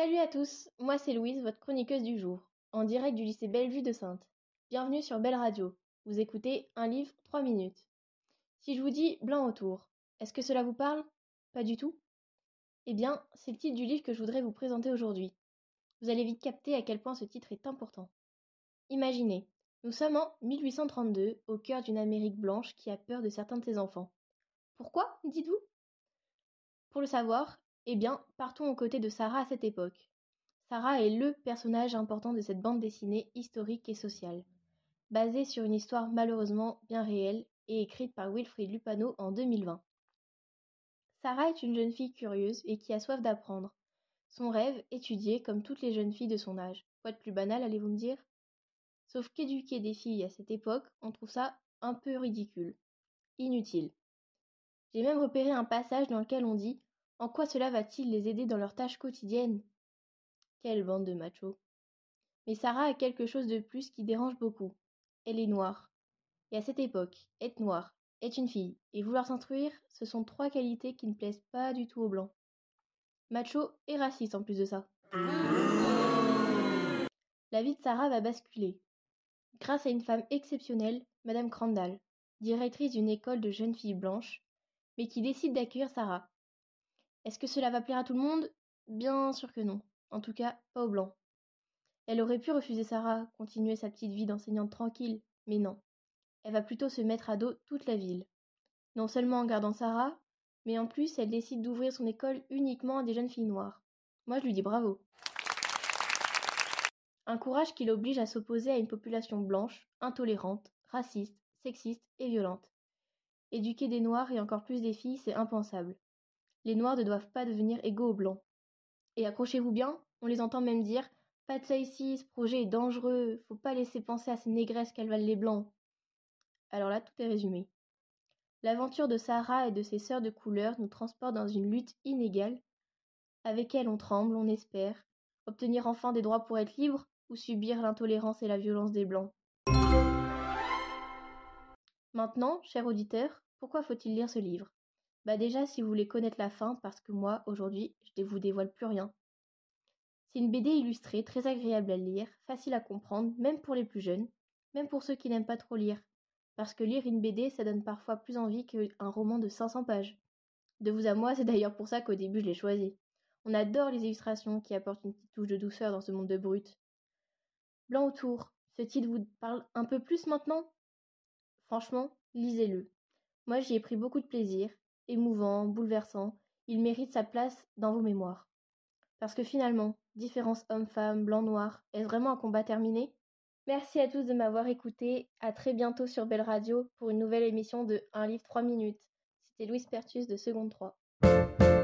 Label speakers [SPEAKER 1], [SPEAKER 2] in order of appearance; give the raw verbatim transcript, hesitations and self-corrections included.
[SPEAKER 1] Salut à tous, moi c'est Louise, votre chroniqueuse du jour, en direct du lycée Bellevue de Saintes. Bienvenue sur Belle Radio, vous écoutez un livre trois minutes. Si je vous dis Blanc autour, est-ce que cela vous parle? Pas du tout? Eh bien, c'est le titre du livre que je voudrais vous présenter aujourd'hui. Vous allez vite capter à quel point ce titre est important. Imaginez, nous sommes en mille huit cent trente-deux, au cœur d'une Amérique blanche qui a peur de certains de ses enfants. Pourquoi, dites-vous? Pour le savoir, eh bien, partons aux côtés de Sarah à cette époque. Sarah est le personnage important de cette bande dessinée historique et sociale, basée sur une histoire malheureusement bien réelle et écrite par Wilfrid Lupano en deux mille vingt. Sarah est une jeune fille curieuse et qui a soif d'apprendre. Son rêve, étudier comme toutes les jeunes filles de son âge. Quoi de plus banal, allez-vous me dire? Sauf qu'éduquer des filles à cette époque, on trouve ça un peu ridicule, inutile. J'ai même repéré un passage dans lequel on dit « En quoi cela va-t-il les aider dans leurs tâches quotidiennes ?» Quelle bande de machos. Mais Sarah a quelque chose de plus qui dérange beaucoup. Elle est noire. Et à cette époque, être noire, être une fille et vouloir s'instruire, ce sont trois qualités qui ne plaisent pas du tout aux blancs. Macho et raciste en plus de ça. La vie de Sarah va basculer. Grâce à une femme exceptionnelle, Madame Crandall, directrice d'une école de jeunes filles blanches, mais qui décide d'accueillir Sarah. Est-ce que cela va plaire à tout le monde? Bien sûr que non. En tout cas, pas aux blancs. Elle aurait pu refuser Sarah, continuer sa petite vie d'enseignante tranquille, mais non. Elle va plutôt se mettre à dos toute la ville. Non seulement en gardant Sarah, mais en plus elle décide d'ouvrir son école uniquement à des jeunes filles noires. Moi je lui dis bravo. Un courage qui l'oblige à s'opposer à une population blanche, intolérante, raciste, sexiste et violente. Éduquer des noirs et encore plus des filles, c'est impensable. Les noirs ne doivent pas devenir égaux aux blancs. Et accrochez-vous bien, on les entend même dire « Pas de ça ici, ce projet est dangereux, faut pas laisser penser à ces négresses qu'elles valent les blancs. » Alors là, tout est résumé. L'aventure de Sarah et de ses sœurs de couleur nous transporte dans une lutte inégale. Avec elle, on tremble, on espère, obtenir enfin des droits pour être libre ou subir l'intolérance et la violence des blancs. Maintenant, chers auditeurs, pourquoi faut-il lire ce livre? Bah déjà, si vous voulez connaître la fin, parce que moi, aujourd'hui, je ne vous dévoile plus rien. C'est une B D illustrée, très agréable à lire, facile à comprendre, même pour les plus jeunes, même pour ceux qui n'aiment pas trop lire. Parce que lire une B D, ça donne parfois plus envie qu'un roman de cinq cents pages. De vous à moi, c'est d'ailleurs pour ça qu'au début je l'ai choisi. On adore les illustrations qui apportent une petite touche de douceur dans ce monde de brut. Blanc autour, ce titre vous parle un peu plus maintenant? Franchement, lisez-le. Moi j'y ai pris beaucoup de plaisir, émouvant, bouleversant, il mérite sa place dans vos mémoires. Parce que finalement, différence homme-femme, blanc-noir, est-ce vraiment un combat terminé? Merci à tous de m'avoir écouté, à très bientôt sur Belle Radio pour une nouvelle émission de Un livre trois minutes. C'était Louise Pertus de Seconde trois.